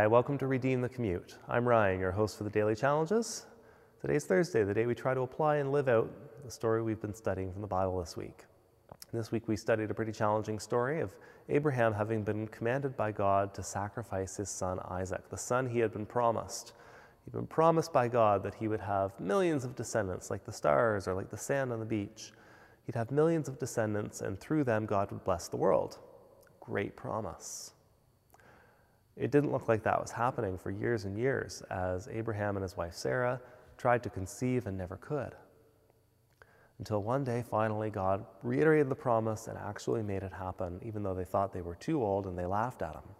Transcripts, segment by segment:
Hi, welcome to Redeem the Commute. I'm Ryan, your host for the Daily Challenges. Today's Thursday, the day we try to apply and live out the story we've been studying from the Bible this week. This week we studied a pretty challenging story of Abraham having been commanded by God to sacrifice his son Isaac, the son he had been promised. He'd been promised by God that he would have millions of descendants, like the stars or like the sand on the beach. He'd have millions of descendants, and through them God would bless the world. Great promise. It didn't look like that was happening for years and years as Abraham and his wife Sarah tried to conceive and never could. Until one day, finally, God reiterated the promise and actually made it happen, even though they thought they were too old and they laughed at him.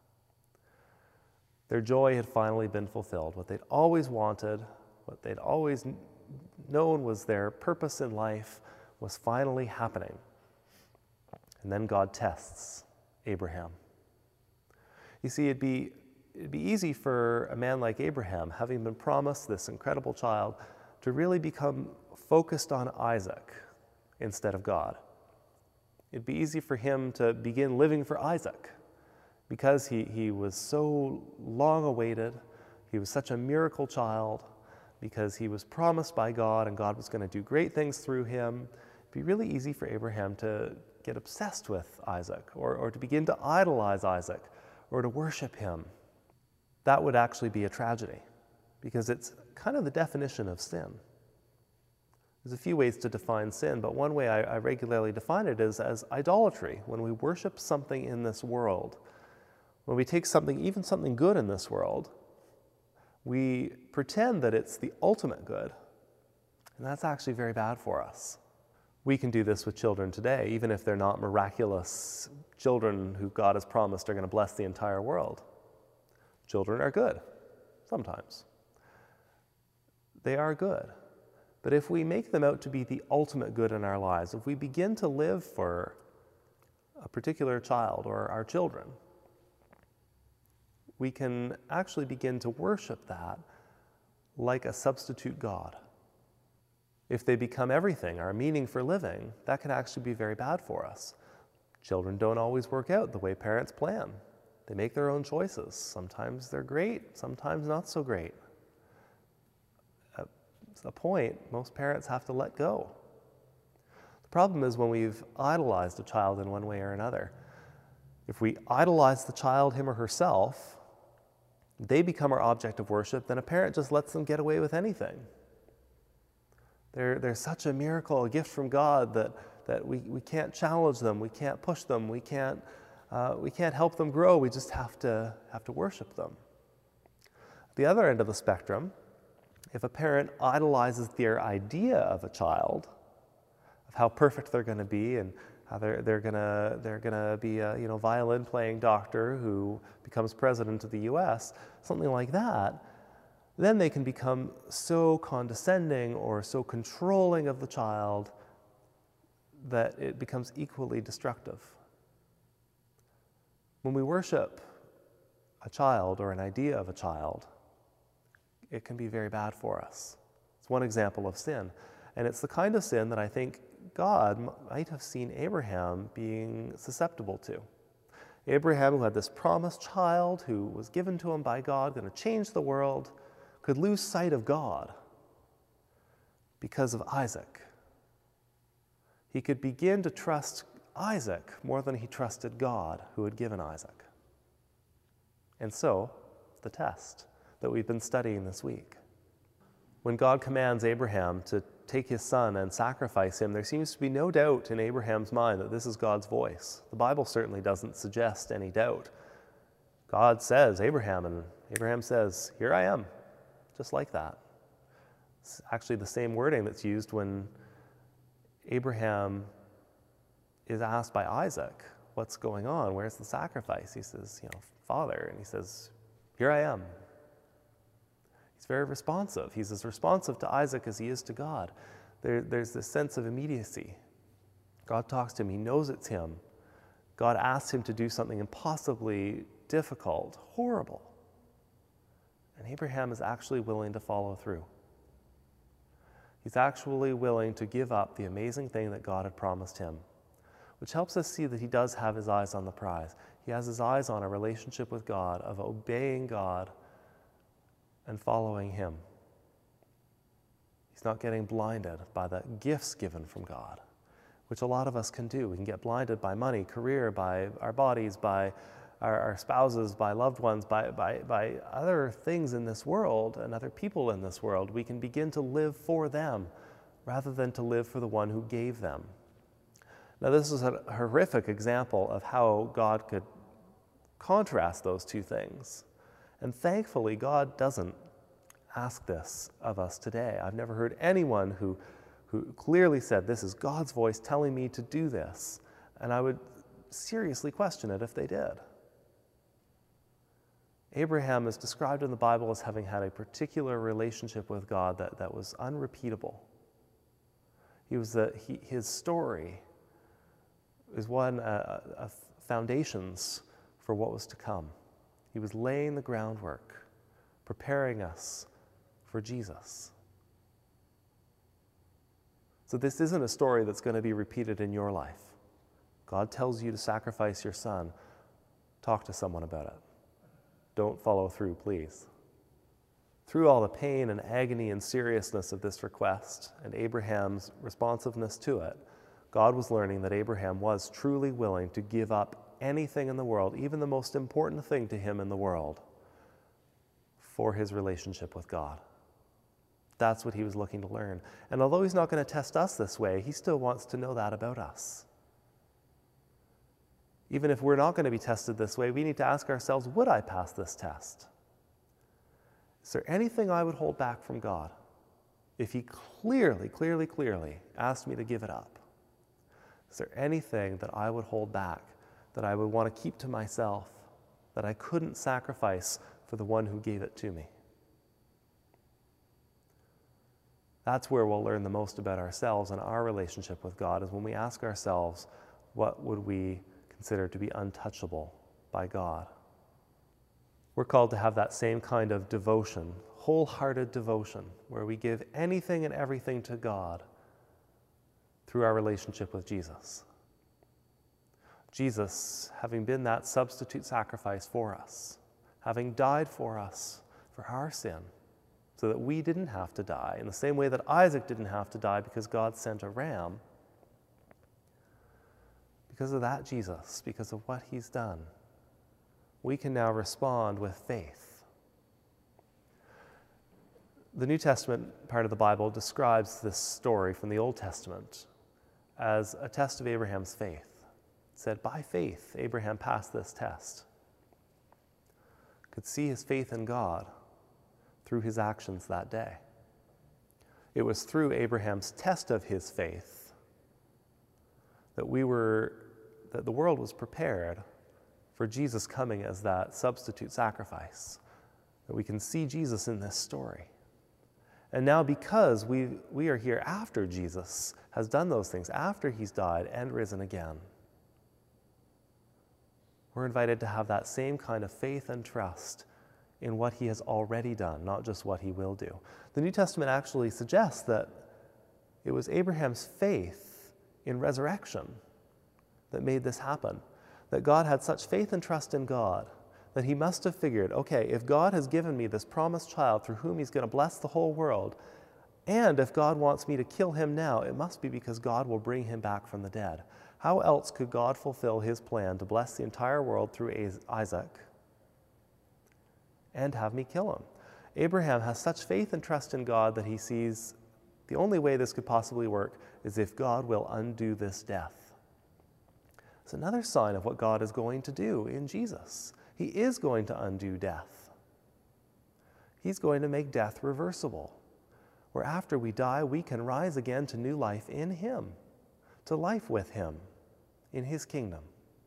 Their joy had finally been fulfilled. What they'd always wanted, what they'd always known was their purpose in life, was finally happening. And then God tests Abraham. You see, it'd be easy for a man like Abraham, having been promised this incredible child, to really become focused on Isaac instead of God. It'd be easy for him to begin living for Isaac because he was so long awaited, he was such a miracle child, because he was promised by God and God was going to do great things through him. It'd be really easy for Abraham to get obsessed with Isaac or to begin to idolize Isaac or to worship him. That would actually be a tragedy because it's kind of the definition of sin. There's a few ways to define sin, but one way I regularly define it is as idolatry. When we worship something in this world, when we take something, even something good in this world, we pretend that it's the ultimate good, and that's actually very bad for us. We can do this with children today, even if they're not miraculous children who God has promised are going to bless the entire world. Children are good, sometimes. They are good. But if we make them out to be the ultimate good in our lives, if we begin to live for a particular child or our children, we can actually begin to worship that like a substitute God. If they become everything, our meaning for living, that can actually be very bad for us. Children don't always work out the way parents plan. They make their own choices. Sometimes they're great, sometimes not so great. At a point, most parents have to let go. The problem is when we've idolized a child in one way or another. If we idolize the child, him or herself, they become our object of worship, then a parent just lets them get away with anything. They're such a miracle, a gift from God that we can't challenge them, we can't push them, we can't help them grow. We just have to worship them. At the other end of the spectrum, if a parent idolizes their idea of a child, of how perfect they're going to be and how they're gonna be a violin playing doctor who becomes president of the U.S., something like that, then they can become so condescending or so controlling of the child that it becomes equally destructive. When we worship a child or an idea of a child, it can be very bad for us. It's one example of sin. And it's the kind of sin that I think God might have seen Abraham being susceptible to. Abraham, who had this promised child who was given to him by God, going to change the world, could lose sight of God because of Isaac. He could begin to trust Isaac more than he trusted God, who had given Isaac. And so, the test that we've been studying this week. When God commands Abraham to take his son and sacrifice him, there seems to be no doubt in Abraham's mind that this is God's voice. The Bible certainly doesn't suggest any doubt. God says, Abraham, and Abraham says, "Here I am," just like that. It's actually the same wording that's used when Abraham is asked by Isaac, what's going on? Where's the sacrifice? He says, Father, and he says, "Here I am." He's very responsive. He's as responsive to Isaac as he is to God. There's this sense of immediacy. God talks to him. He knows it's him. God asks him to do something impossibly difficult, horrible. And Abraham is actually willing to follow through. He's actually willing to give up the amazing thing that God had promised him. which helps us see that he does have his eyes on the prize. He has his eyes on a relationship with God, of obeying God and following him. He's not getting blinded by the gifts given from God, which a lot of us can do. We can get blinded by money, career, by our bodies, by our spouses, by loved ones, by other things in this world and other people in this world. We can begin to live for them rather than to live for the one who gave them. Now, this is a horrific example of how God could contrast those two things. And thankfully, God doesn't ask this of us today. I've never heard anyone who clearly said, this is God's voice telling me to do this. And I would seriously question it if they did. Abraham is described in the Bible as having had a particular relationship with God that was unrepeatable. His story is one of foundations for what was to come. He was laying the groundwork, preparing us for Jesus. So this isn't a story that's going to be repeated in your life. God tells you to sacrifice your son. Talk to someone about it. Don't follow through, please. Through all the pain and agony and seriousness of this request and Abraham's responsiveness to it, God was learning that Abraham was truly willing to give up anything in the world, even the most important thing to him in the world, for his relationship with God. That's what he was looking to learn. And although he's not going to test us this way, he still wants to know that about us. Even if we're not going to be tested this way, we need to ask ourselves, would I pass this test? Is there anything I would hold back from God if he clearly asked me to give it up? Is there anything that I would hold back, that I would want to keep to myself, that I couldn't sacrifice for the one who gave it to me? That's where we'll learn the most about ourselves and our relationship with God, is when we ask ourselves, what would we consider to be untouchable by God? We're called to have that same kind of devotion, wholehearted devotion, where we give anything and everything to God through our relationship with Jesus. Jesus, having been that substitute sacrifice for us, having died for us for our sin, so that we didn't have to die, in the same way that Isaac didn't have to die because God sent a ram. Because of that Jesus, because of what he's done, we can now respond with faith. The New Testament part of the Bible describes this story from the Old Testament as a test of Abraham's faith. It said, by faith, Abraham passed this test. Could see his faith in God through his actions that day. It was through Abraham's test of his faith that the world was prepared for Jesus coming as that substitute sacrifice, that we can see Jesus in this story. And now, because we are here after Jesus has done those things, after he's died and risen again, we're invited to have that same kind of faith and trust in what he has already done, not just what he will do. The New Testament actually suggests that it was Abraham's faith in resurrection that made this happen, that God had such faith and trust in God that he must have figured, okay, if God has given me this promised child through whom he's going to bless the whole world, and if God wants me to kill him now, it must be because God will bring him back from the dead. How else could God fulfill his plan to bless the entire world through Isaac and have me kill him? Abraham has such faith and trust in God that he sees the only way this could possibly work is if God will undo this death. It's another sign of what God is going to do in Jesus. He is going to undo death. He's going to make death reversible, where after we die, we can rise again to new life in him, to life with him in his kingdom.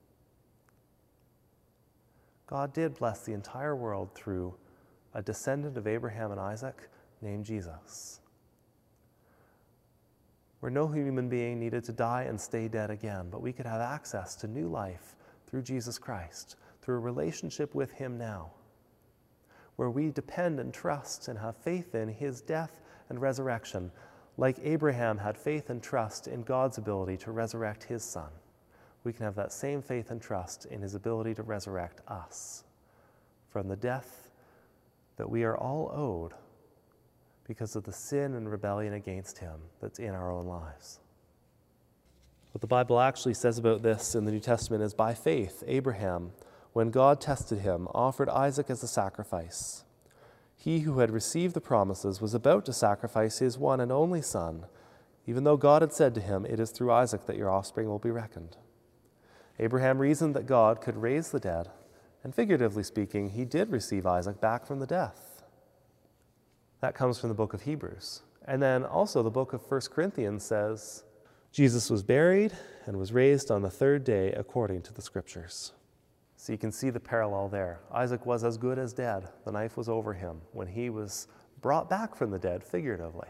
God did bless the entire world through a descendant of Abraham and Isaac named Jesus, where no human being needed to die and stay dead again, but we could have access to new life through Jesus Christ, through a relationship with him now, where we depend and trust and have faith in his death and resurrection, like Abraham had faith and trust in God's ability to resurrect his son, we can have that same faith and trust in his ability to resurrect us from the death that we are all owed because of the sin and rebellion against him that's in our own lives. What the Bible actually says about this in the New Testament is, by faith, Abraham, when God tested him, offered Isaac as a sacrifice. He who had received the promises was about to sacrifice his one and only son, even though God had said to him, "It is through Isaac that your offspring will be reckoned." Abraham reasoned that God could raise the dead, and figuratively speaking, he did receive Isaac back from the death. That comes from the book of Hebrews. And then also the book of 1 Corinthians says, Jesus was buried and was raised on the third day according to the Scriptures. So you can see the parallel there. Isaac was as good as dead. The knife was over him when he was brought back from the dead, figuratively.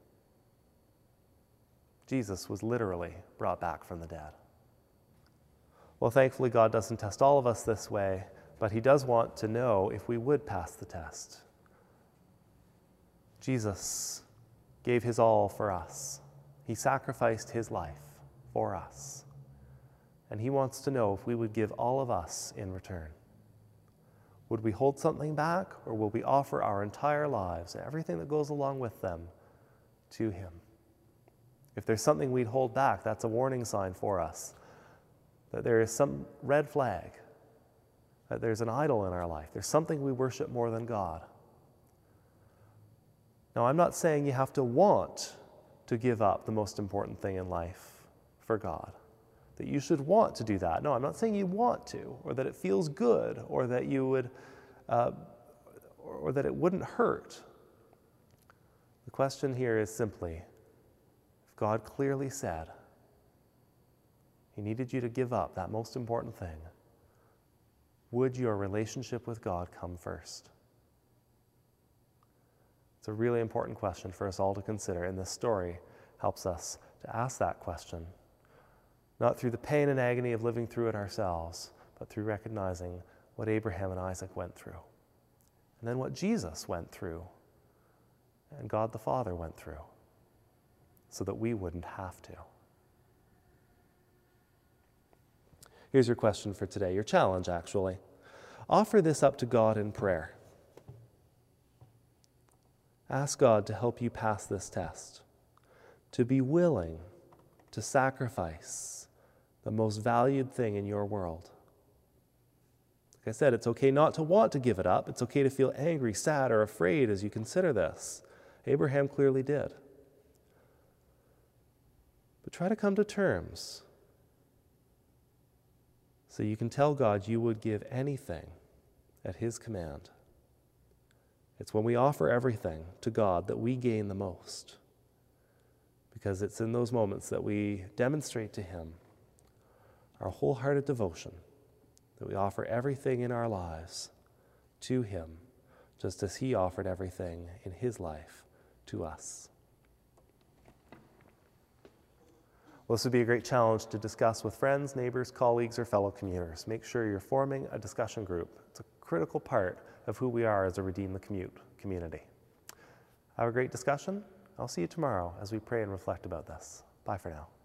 Jesus was literally brought back from the dead. Well, thankfully, God doesn't test all of us this way, but he does want to know if we would pass the test. Jesus gave his all for us. He sacrificed his life for us. And he wants to know if we would give all of us in return. Would we hold something back, or will we offer our entire lives, everything that goes along with them, to him? If there's something we'd hold back, that's a warning sign for us that there is some red flag, that there's an idol in our life. There's something we worship more than God. Now, I'm not saying you have to want to give up the most important thing in life for God, that you should want to do that. No, I'm not saying you want to, or that it feels good, or that you would, or that it wouldn't hurt. The question here is simply, if God clearly said he needed you to give up that most important thing, would your relationship with God come first? It's a really important question for us all to consider, and this story helps us to ask that question, not through the pain and agony of living through it ourselves, but through recognizing what Abraham and Isaac went through, and then what Jesus went through, and God the Father went through, so that we wouldn't have to. Here's your question for today, your challenge actually. Offer this up to God in prayer. Ask God to help you pass this test, to be willing to sacrifice the most valued thing in your world. Like I said, it's okay not to want to give it up. It's okay to feel angry, sad, or afraid as you consider this. Abraham clearly did. But try to come to terms so you can tell God you would give anything at his command. It's when we offer everything to God that we gain the most, because it's in those moments that we demonstrate to him our wholehearted devotion, that we offer everything in our lives to him, just as he offered everything in his life to us. Well, this would be a great challenge to discuss with friends, neighbors, colleagues, or fellow commuters. Make sure you're forming a discussion group. It's a critical part of who we are as a Redeem the Commute community. Have a great discussion. I'll see you tomorrow as we pray and reflect about this. Bye for now.